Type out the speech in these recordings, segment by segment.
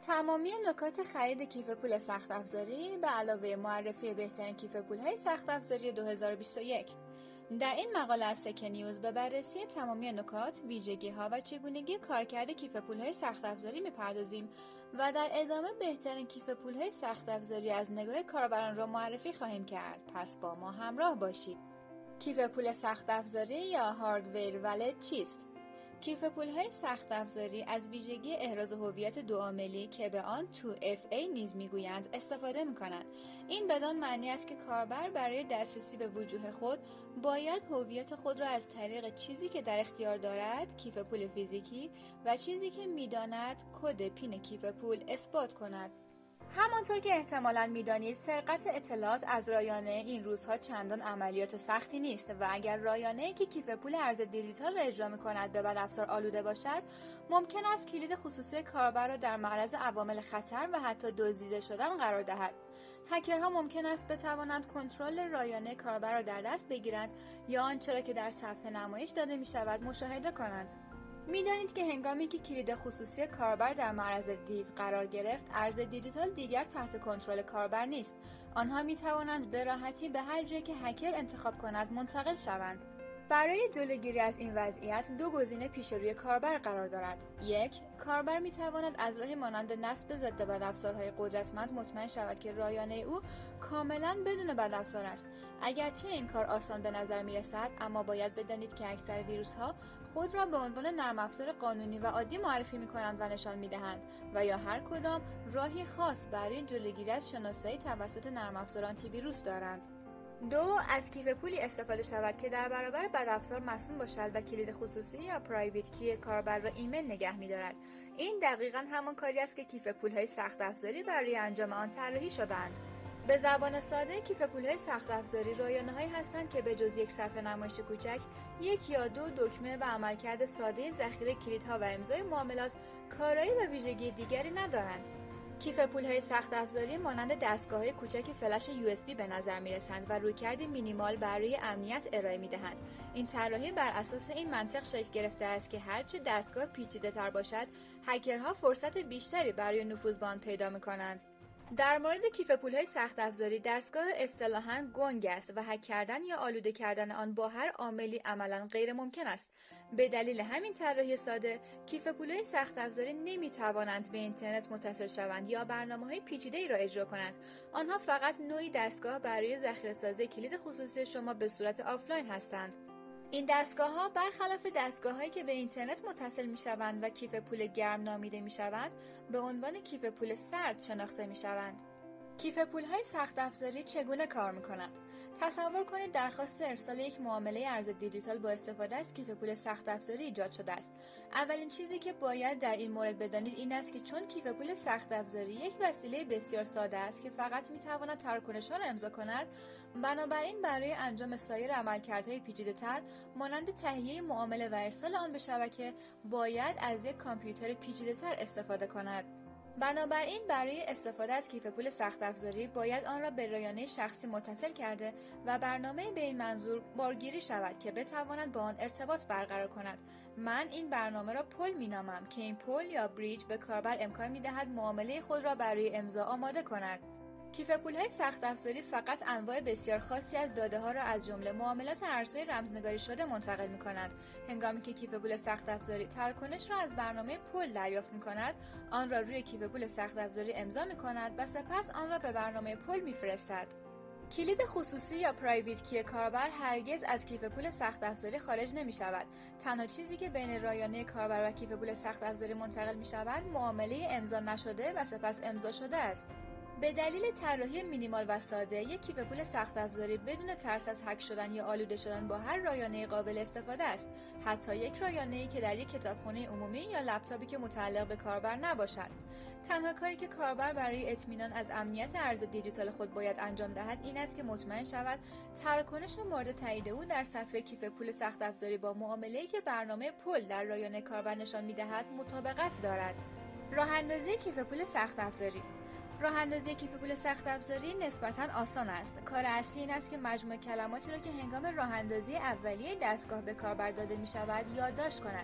تمامی نکات خرید کیف پول سخت افزاری به علاوه معرفی بهترین کیف پول‌های سخت افزاری 2021. در این مقاله از سکه نیوز به بررسی تمامی نکات، ویژگی‌ها و چگونگی کارکرد کیف پول‌های سخت افزاری می‌پردازیم و در ادامه بهترین کیف پول‌های سخت افزاری از نگاه کاربران را معرفی خواهیم کرد. پس با ما همراه باشید. کیف پول سخت افزاری یا هاردویر والت چیست؟ کیف پول‌های سخت افزاری از ویژگی احراز هویت دوعاملی که به آن 2FA نیز میگویند استفاده می‌کنند. این بدان معنی است که کاربر برای دسترسی به وجوه خود باید هویت خود را از طریق چیزی که در اختیار دارد، کیف پول فیزیکی، و چیزی که می‌داند، کد پین کیف پول، اثبات کند. همانطور که احتمالاً می‌دانید، سرقت اطلاعات از رایانه این روزها چندان عملیات سختی نیست و اگر رایانه‌ای که کیف پول ارز دیجیتال را اجرا می‌کند به بدافزار آلوده باشد، ممکن است کلید خصوصی کاربر را در معرض عوامل خطر و حتی دزدیده شدن قرار دهد. هکرها ممکن است بتوانند کنترل رایانه کاربر را در دست بگیرند یا آنچه را که در صفحه نمایش داده می‌شود مشاهده کنند. می‌دانید که هنگامی که کلید خصوصی کاربر در معرض دید قرار گرفت، ارز دیجیتال دیگر تحت کنترل کاربر نیست. آنها می‌توانند به راحتی به هر جایی که هکر انتخاب کند منتقل شوند. برای جلوگیری از این وضعیت، دو گزینه پیش روی کاربر قرار دارد. 1. کاربر می‌تواند از راهی مانند نصب ضد بدافزارهای قدرتمند مطمئن شود که رایانه او کاملاً بدون بدافزار است. اگرچه این کار آسان به نظر می‌رسد، اما باید بدانید که اکثر ویروس‌ها خود را به عنوان نرم افزار قانونی و عادی معرفی می‌کنند و نشان می‌دهند و یا هر کدام راهی خاص برای جلوگیری از شناسایی توسط نرم افزار آنتی ویروس دارند. 2. از کیف پولی استفاده شود که در برابر بدافزار مصون باشد و کلید خصوصی یا پرایوت کی کاربر را ایمن نگه می‌دارد. این دقیقاً همان کاری است که کیف پول‌های سخت افزاری برای انجام آن طراحی شده‌اند. به زبان ساده، کیف پول‌های سخت افزاری رایانه‌هایی هستند که به جز یک صفحه نمایش کوچک، یک یا دو دکمه و عملکرد ساده ذخیره کلیدها و امضای معاملات، کارایی و ویژگی دیگری ندارند. کیف پول‌های سخت افزاری مانند دستگاه‌های کوچک فلش USB به نظر می‌رسند و رویکردی مینیمال برای امنیت ارائه می‌دهند. این طراحی بر اساس این منطق شکل گرفته است که هرچه دستگاه پیچیده‌تر باشد، هکرها فرصت بیشتری برای نفوذ به آن پیدا می‌کنند. در مورد کیف پول‌های سخت افزاری، دستگاه اصطلاحاً گنگ است و هک کردن یا آلوده کردن آن با هر عاملی عملاً غیر ممکن است. به دلیل همین طراحی ساده، کیف پول‌های سخت افزاری نمی‌توانند به اینترنت متصل شوند یا برنامه‌های پیچیده‌ای را اجرا کنند. آنها فقط نوعی دستگاه برای ذخیره‌سازی کلید خصوصی شما به صورت آفلاین هستند. این دستگاه‌ها برخلاف دستگاه‌هایی که به اینترنت متصل می‌شوند و کیف پول گرم نامیده می‌شوند، به عنوان کیف پول سرد شناخته می‌شوند. کیف پول‌های سخت افزاری چگونه کار می‌کنند؟ تصور کنید درخواست ارسال یک معامله ارز دیجیتال با استفاده از کیف پول سخت افزاری ایجاد شده است. اولین چیزی که باید در این مورد بدانید این است که چون کیف پول سخت افزاری یک وسیله بسیار ساده است که فقط می‌تواند تراکنش‌ها را امضا کند، بنابراین برای انجام سایر عملکردهای پیچیده‌تر مانند تهیه معامله و ارسال آن به شبکه باید از یک کامپیوتر پیچیده‌تر استفاده کند. بنابراین برای استفاده از کیف پول سخت افزاری باید آن را به رایانه شخصی متصل کرده و برنامه به این منظور بارگیری شود که بتواند با آن ارتباط برقرار کند. من این برنامه را پل مینامم که این پل یا بریج به کاربر امکان می‌دهد معامله خود را برای امضا آماده کند. کیف پول‌های سخت افزاری فقط انواع بسیار خاصی از داده‌ها را از جمله معاملات ارزهای رمزنگاری شده منتقل می‌کنند. هنگامی که کیف پول سخت افزاری تراکنش را از برنامه پل دریافت می‌کند، آن را روی کیف پول سخت افزاری امضا می‌کند و سپس آن را به برنامه پل می‌فرستد. کلید خصوصی یا پرایوت کی کاربر هرگز از کیف پول سخت افزاری خارج نمی‌شود. تنها چیزی که بین رایانه کاربر و کیف پول سخت افزاری منتقل می‌شود، معامله امضا نشده و سپس امضا شده است. به دلیل طراحی مینیمال و ساده، یک کیف پول سخت افزاری بدون ترس از هک شدن یا آلوده شدن با هر رایانه قابل استفاده است، حتی یک رایانه‌ای که در یک کتابخانه عمومی یا لپتاپی که متعلق به کاربر نباشد. تنها کاری که کاربر برای اطمینان از امنیت ارز دیجیتال خود باید انجام دهد این است که مطمئن شود تراکنش مورد تایید او در صفحه کیف پول سخت افزاری با معامله‌ای که برنامه پل در رایانه کاربر نشان می‌دهد مطابقت دارد. راه‌اندازی کیف پول سخت افزاری. راه‌اندازی کیف پول سخت افزاری نسبتاً آسان است. کار اصلی این است که مجموع کلماتی را که هنگام راه‌اندازی اولیه دستگاه به کاربر داده می‌شود یادداشت کند.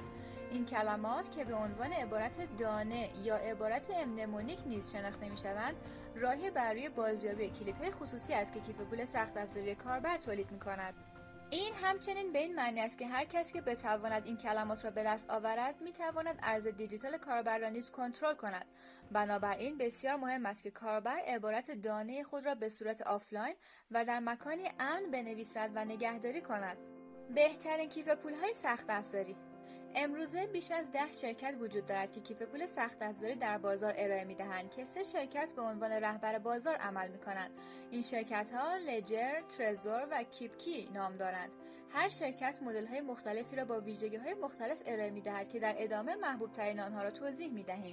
این کلمات که به عنوان عبارت دانه یا عبارت امنمونیک نیز شناخته می‌شوند، راهی برای بازیابی کلیدهای خصوصی است که کیف پول سخت افزاری کاربر تولید می‌کند. این همچنین به این معنی است که هر کسی که بتواند این کلمات را به دست آورد میتواند ارز دیجیتال کاربر را نیز کنترل کند. بنابراین بسیار مهم است که کاربر عبارت دانه خود را به صورت آفلاین و در مکانی امن بنویسد و نگهداری کند. بهترین کیف پول‌های سخت افزاری. امروزه بیش از 10 شرکت وجود دارد که کیف پول سخت افزاری در بازار ارائه می‌دهند که 3 شرکت به عنوان رهبر بازار عمل می‌کنند. این شرکت‌ها لجر، ترزور و کیپکی نام دارند. هر شرکت مدل‌های مختلفی را با ویژگی‌های مختلف ارائه می‌دهد که در ادامه محبوب‌ترین آنها را توضیح می‌دهیم.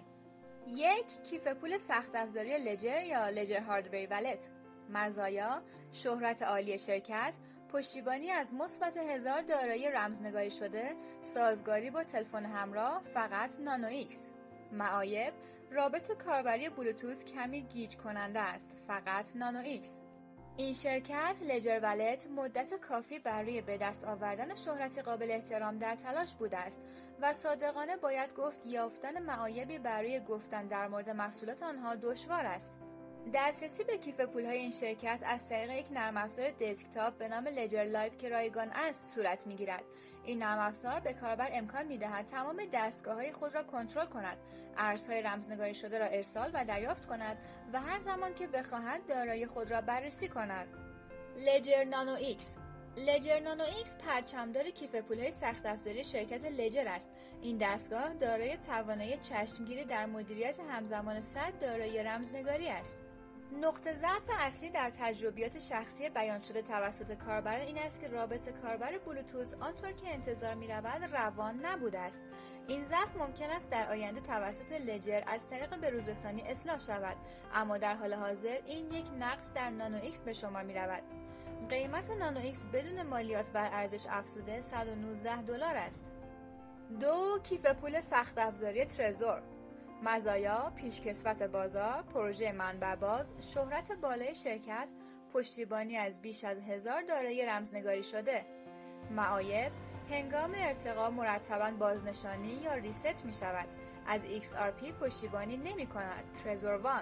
1. کیف پول سخت افزاری لجر یا لجر هاردویر والت. مزایا: شهرت عالی شرکت، پشتیبانی از مثبت 1000 دارایی رمزنگاری شده، سازگاری با تلفن همراه فقط نانو ایکس. معایب: رابط کاربری بلوتوث کمی گیج کننده است، فقط نانو ایکس. این شرکت لجر والت مدت کافی برای به دست آوردن شهرتی قابل احترام در تلاش بوده است و صادقانه باید گفت یافتن معایبی برای گفتن در مورد محصولات آنها دشوار است. دسترسی به کیف پول‌های این شرکت از طریق یک نرم افزار دسکتاپ به نام لجر لایف که رایگان است صورت می‌گیرد. این نرم افزار به کاربر امکان می‌دهد تمام دستگاه‌های خود را کنترل کند، ارزهای رمزنگاری شده را ارسال و دریافت کند و هر زمان که بخواهد دارایی خود را بررسی کند. لجر نانو ایکس. لجر نانو ایکس پرچمدار کیف پول‌های سخت افزاری شرکت لجر است. این دستگاه دارای توانایی چشمگیری در مدیریت همزمان 100 دارایی رمزنگاری است. نقطه ضعف اصلی در تجربیات شخصی بیان شده توسط کاربران این است که رابط کاربر بلوتوث آنطور که انتظار می‌رود روان نبوده است. این ضعف ممکن است در آینده توسط لجر از طریق بروزرسانی اصلاح شود، اما در حال حاضر این یک نقص در نانو ایکس به شمار می‌رود. قیمت نانو ایکس بدون مالیات بر ارزش افزوده $119 است. 2. کیف پول سخت افزاری ترزور. مزایا: پیشکسوت بازار، پروژه منبع باز، شهرت بالای شرکت، پشتیبانی از بیش از 1000 دارایی رمزنگاری شده. معایب: هنگام ارتقا مرتباً بازنشانی یا ریست می شود. از XRP پشتیبانی نمی کند. ترزور وان.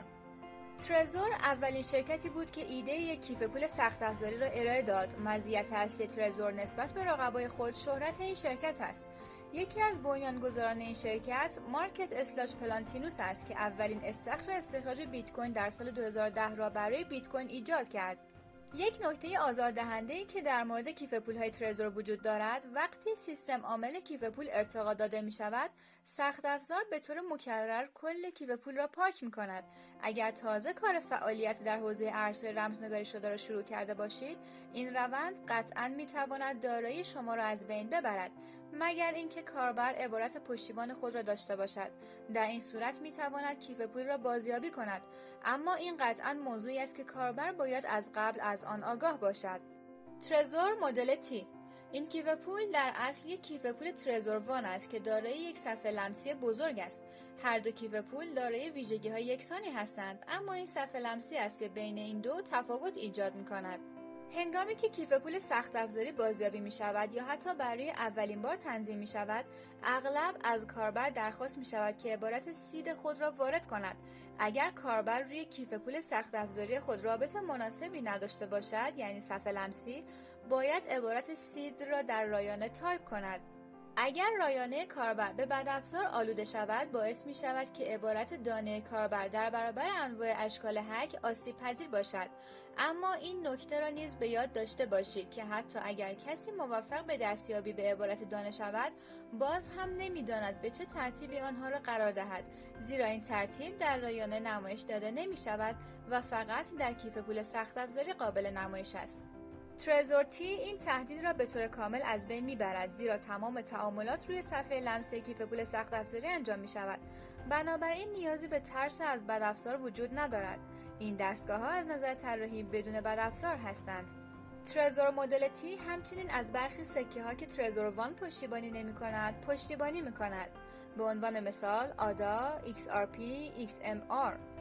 ترزور اولین شرکتی بود که ایده یک کیف پول سخت افزاری را ارائه داد. مزیت اصلی ترزور نسبت به رقبای خود شهرت این شرکت است. یکی از بنیانگذاران این شرکت مارکت اسلاش پلانتینوس است که اولین استخر استخراج بیت کوین در سال 2010 را برای بیت کوین ایجاد کرد. یک نکته آزاردهنده‌ای که در مورد کیف پول‌های ترزور وجود دارد، وقتی سیستم عامل کیف پول ارتقا داده می‌شود، سخت افزار به طور مکرر کل کیف پول را پاک می‌کند. اگر تازه کار فعالیت در حوزه ارزهای رمزنگاری شده را شروع کرده باشید، این روند قطعاً می‌تواند دارایی شما را از بین ببرد، مگر اینکه کاربر عبارت پشتیبان خود را داشته باشد. در این صورت می‌تواند کیف پول را بازیابی کند، اما این قطعاً موضوعی است که کاربر باید از قبل از آن آگاه باشد. ترزور مدل تی. این کیف پول در اصل یک کیف پول ترزور وان است که دارای یک صفحه لمسی بزرگ است. هر دو کیف پول دارای ویژگی‌های یکسانی هستند، اما این صفحه لمسی است که بین این دو تفاوت ایجاد می‌کند. هنگامی که کیف پول سخت افزاری بازیابی می شود یا حتی برای اولین بار تنظیم می شود، اغلب از کاربر درخواست می شود که عبارت سید خود را وارد کند. اگر کاربر روی کیف پول سخت افزاری خود رابط مناسبی نداشته باشد، یعنی صفحه لمسی، باید عبارت سید را در رایانه تایپ کند. اگر رایانه کاربر به بدافزار آلوده شود، باعث می شود که عبارت دانه کاربر در برابر انواع اشکال هک آسیب پذیر باشد. اما این نکته را نیز به یاد داشته باشید که حتی اگر کسی موفق به دستیابی به عبارت دانه شود، باز هم نمی‌داند به چه ترتیبی آنها را قرار دهد، زیرا این ترتیب در رایانه نمایش داده نمی شود و فقط در کیف پول سخت افزاری قابل نمایش است. ترزور تی این تهدید را به طور کامل از بین میبرد، زیرا تمام تعاملات روی صفحه لمسی کیف پول سخت افزاری انجام می شود. بنابراین نیازی به ترس از بدافزار وجود ندارد. این دستگاه ها از نظر طراحی بدون بدافزار هستند. ترزور مدل تی همچنین از برخی سکه ها که ترزور وان پشتیبانی نمی کند پشتیبانی می کند. به عنوان مثال آدا، XRP، XMR.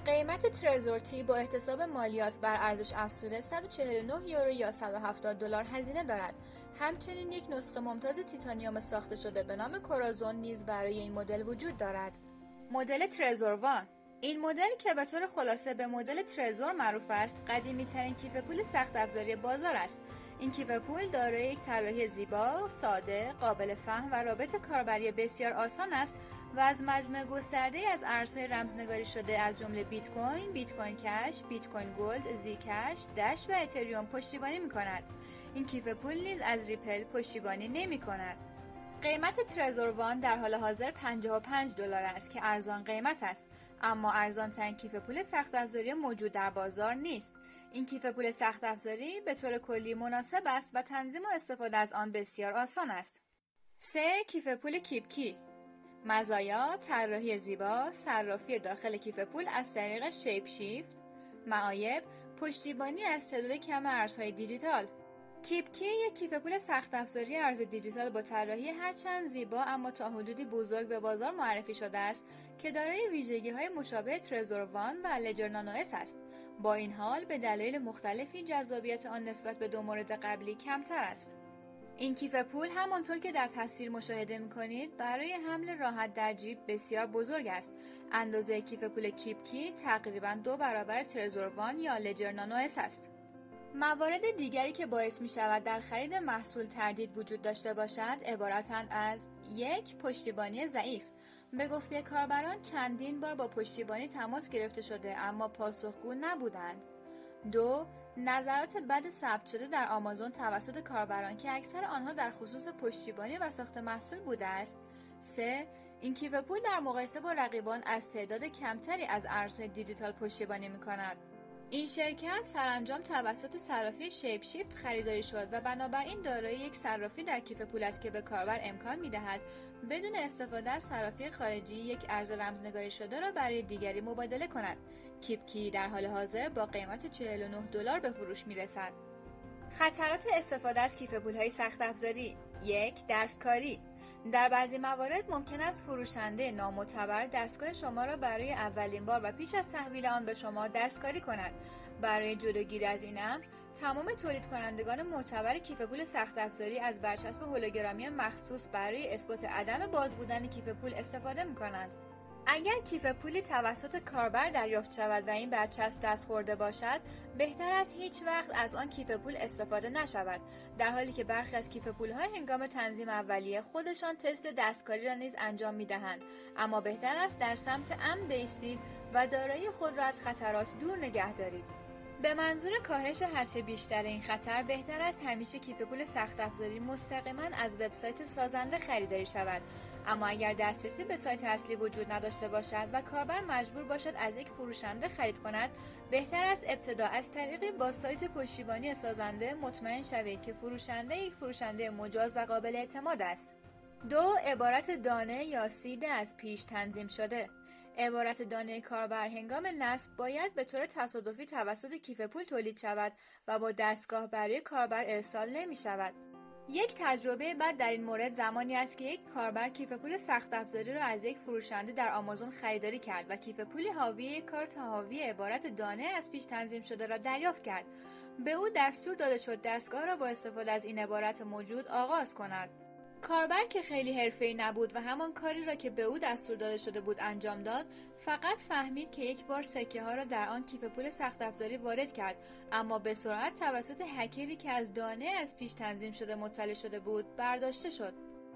قیمت ترزورتی با احتساب مالیات بر ارزش افزوده 149 یورو یا 170 دلار هزینه دارد. همچنین یک نسخه ممتاز تیتانیوم ساخته شده به نام کورازون نیز برای این مدل وجود دارد. مدل ترزور وان. این مدل که به طور خلاصه به مدل ترزور معروف است، قدیمی ترین کیف پول سخت افزاری بازار است. این کیف پول دارای یک طراحی زیبا، ساده، قابل فهم و رابط کاربری بسیار آسان است و از مجموعه گسترده‌ای از ارزهای رمزنگاری شده از جمله بیت کوین، بیت کوین کش، بیت کوین گلد، زی کش، دش و اتریوم پشتیبانی می‌کند. این کیف پول نیز از ریپل پشتیبانی نمی‌کند. قیمت ترزور وان در حال حاضر 55 دلار است که ارزان قیمت است، اما ارزان ترین کیف پول سخت افزاری موجود در بازار نیست. این کیف پول سخت افزاری به طور کلی مناسب است و تنظیم و استفاده از آن بسیار آسان است. 3. کیف پول کیپ کی. مزایا: طراحی زیبا، صرافی داخل کیف پول از طریق شیپ شیفت. معایب: پشتیبانی از تعداد کم ارزهای دیجیتال. کیپ کی یک کیف پول سخت افزاری ارز دیجیتال با طراحی هرچند زیبا اما تا حدودی بزرگ به بازار معرفی شده است که دارای ویژگی‌های مشابه ترزور وان و لجر نانو اس است. با این حال به دلایل مختلفی جذابیت آن نسبت به دو مورد قبلی کمتر است. این کیف پول همانطور که در تصویر مشاهده می‌کنید برای حمل راحت در جیب بسیار بزرگ است. اندازه کیف پول کیپ کی تقریباً 2 برابر ترزور وان یا لجر نانو اس است. موارد دیگری که باعث می شود در خرید محصول تردید وجود داشته باشد عبارتند از: 1. پشتیبانی ضعیف. به گفته کاربران چندین بار با پشتیبانی تماس گرفته شده اما پاسخگو نبودند. 2. نظرات بد ثبت شده در آمازون توسط کاربران که اکثر آنها در خصوص پشتیبانی و ساخت محصول بوده است. 3. این کیف پول در مقایسه با رقیبان از تعداد کمتری از ارزهای دیجیتال پشتیبانی می کند. این شرکت سرانجام توسط صرافی شیپ شیفت خریداری شد و بنابراین دارای یک صرافی در کیف پول است که به کاربر امکان می‌دهد بدون استفاده از صرافی خارجی یک ارز رمزنگاری شده را برای دیگری مبادله کند. کیپ کی در حال حاضر با قیمت 49 دلار به فروش می‌رسد. خطرات استفاده از کیف پول‌های سخت افزاری. 1. دستکاری. در بعضی موارد ممکن است فروشنده نامعتبر دستگاه شما را برای اولین بار و پیش از تحویل آن به شما دستکاری کند. برای جلوگیری از این امر، تمام تولید کنندگان معتبر کیف پول سخت افزاری از برچسب هولوگرامی مخصوص برای اثبات عدم باز بودن کیف پول استفاده می‌کنند. اگر کیف پولی توسط کاربر دریافت شود و این برچسب دست خورده باشد، بهتر است هیچ وقت از آن کیف پول استفاده نشود، در حالی که برخی از کیف پول‌ها هنگام تنظیم اولیه خودشان تست دستکاری را نیز انجام می‌دهند، اما بهتر است در سمت امن بایستید و دارایی خود را از خطرات دور نگه دارید. به منظور کاهش هرچه بیشتر این خطر، بهتر است همیشه کیف پول سخت افزاری مستقیما از وبسایت سازنده خریداری شود. اما اگر دسترسی به سایت اصلی وجود نداشته باشد و کاربر مجبور باشد از یک فروشنده خرید کند، بهتر است ابتدا از طریق با سایت پشتیبانی سازنده مطمئن شوید که فروشنده یک فروشنده مجاز و قابل اعتماد است. 2. عبارت دانه یا سید از پیش تنظیم شده. عبارت دانه کاربر هنگام نصب باید به طور تصادفی توسط کیف پول تولید شود و با دستگاه برای کاربر ارسال نمی شود. یک تجربه بد در این مورد زمانی است که یک کاربر کیف پول سخت افزاری را از یک فروشنده در آمازون خریداری کرد و کیف پولی حاوی یک کارت حاوی عبارت دانه از پیش تنظیم شده را دریافت کرد. به او دستور داده شد دستگاه را با استفاده از این عبارت موجود آغاز کند. کاربر که خیلی حرفه‌ای نبود و همان کاری را که به او دستور داده شده بود انجام داد، فقط فهمید که یک بار سکه ها را در آن کیف پول سخت افزاری وارد کرد، اما به سرعت توسط هکری که از دانه از پیش تنظیم شده مطلع شده بود برداشته شد.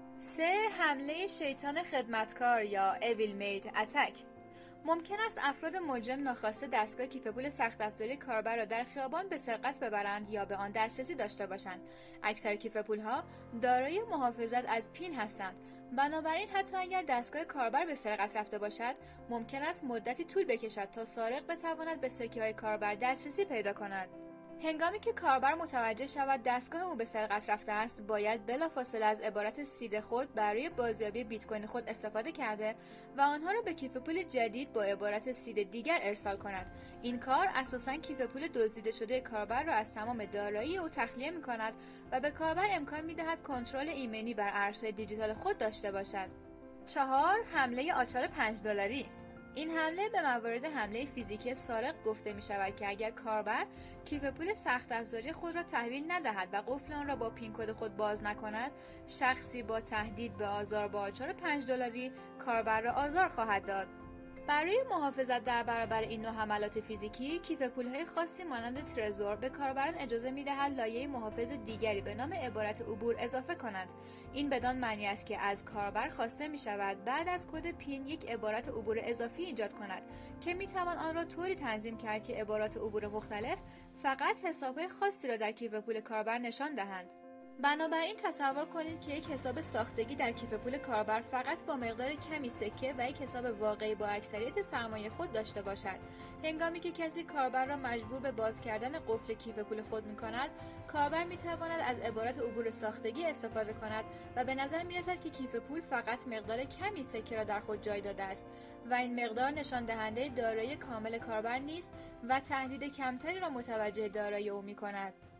3. حمله شیطان خدمتکار یا Evil Maid Attack. ممکن است افراد مجرم ناخواسته دستگاه کیف پول سخت افزاری کاربر را در خیابان به سرقت ببرند یا به آن دسترسی داشته باشند. اکثر کیف پول‌ها دارای محافظت از پین هستند. بنابراین حتی اگر دستگاه کاربر به سرقت رفته باشد، ممکن است مدتی طول بکشد تا سارق بتواند به سکه‌های کاربر دسترسی پیدا کند. هنگامی که کاربر متوجه شود دستگاه او به سرقت رفته است، باید بلافاصله از عبارت سید خود برای بازیابی بیت کوین خود استفاده کرده و آنها را به کیف پول جدید با عبارت سید دیگر ارسال کند. این کار اساساً کیف پول دزدیده شده کاربر را از تمام دارایی او تخلیه می‌کند و به کاربر امکان می‌دهد کنترل ایمنی بر ارزهای دیجیتال خود داشته باشد. 4. حمله آچار $5. این حمله به موارد حمله فیزیکی سارق گفته می شود که اگر کاربر کیف پول سخت افزاری خود را تحویل ندهد و قفل آن را با پین کد خود باز نکند، شخصی با تهدید به آزار با آچار $5 کاربر را آزار خواهد داد. برای محافظت در برابر این نوع حملات فیزیکی، کیف پول‌های خاصی مانند ترزور به کاربران اجازه می‌دهد لایه محافظ دیگری به نام عبارت عبور اضافه کنند. این بدان معنی است که از کاربر خواسته می‌شود بعد از کد پین یک عبارت عبور اضافی ایجاد کند که می‌توان آن را طوری تنظیم کرد که عبارات عبور مختلف فقط حساب‌های خاصی را در کیف پول کاربر نشان دهند. بنابراین تصور کنید که یک حساب ساختگی در کیف پول کاربر فقط با مقدار کمی سکه و یک حساب واقعی با اکثریت سرمایه خود داشته باشد. هنگامی که کسی کاربر را مجبور به باز کردن قفل کیف پول خود می‌کند، کاربر می‌تواند از عبارت عبور ساختگی استفاده کند و به نظر می‌رسد که کیف پول فقط مقدار کمی سکه را در خود جای داده است و این مقدار نشان دهنده دارایی کامل کاربر نیست و تهدید کمتری را متوجه دارایی او می‌کند.